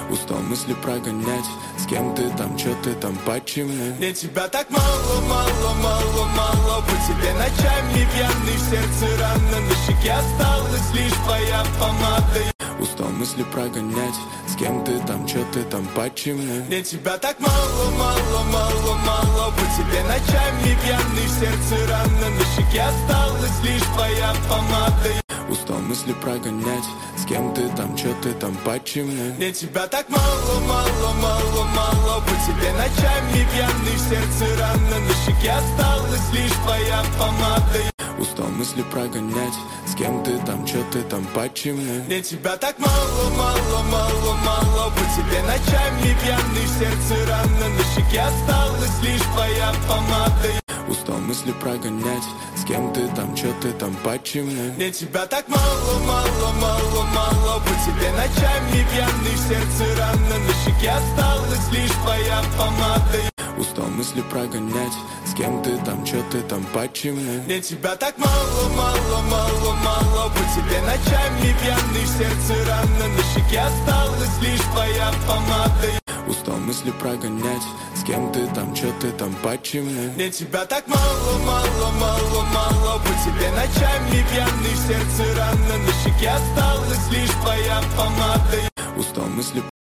Устал мысли прогонять. С кем ты там, чё ты там, почему? Мне тебя так мало, мало, мало, мало. По тебе ночами пьяный, в сердце рано. На щеке осталась лишь твоя помада. Устал мысли прогонять. С кем ты там, чё ты там, почему? Мне тебя так мало, мало, мало, мало. По тебе ночами пьяный, в сердце рано. На щеке осталась лишь твоя помада. Устал мысли прогонять. С кем ты там, чё ты там, почему? Мне тебя так мало, мало, мало, мало. По тебе ночами пьяный, в сердце рано. На щеке осталась лишь твоя помада. Устал мысли прогонять. С кем ты там, чё ты там, почему? Мне тебя так мало, мало, мало, мало. По тебе ночами пьяный, в сердце рано. На щеке осталась лишь твоя помада. Устал мысли прогонять. С кем ты там, чё ты там, почему? Мне тебя так мало, мало, мало, мало. По тебе ночами пьяный, в сердце рано. На щеке осталась лишь твоя помада. Устал мысли прогонять. С кем ты там, чё ты там, почему? Мне тебя так мало, мало, мало, мало. По тебе ночами пьяный, в сердце рано. На щеке осталась лишь твоя помада. Устал мысли прогонять. С кем ты там, чё ты там, почему? Мне тебя так мало, мало, мало, мало. По тебе ночами пьяный, в сердце рано. На щеке осталась лишь твоя помада. Устал мысли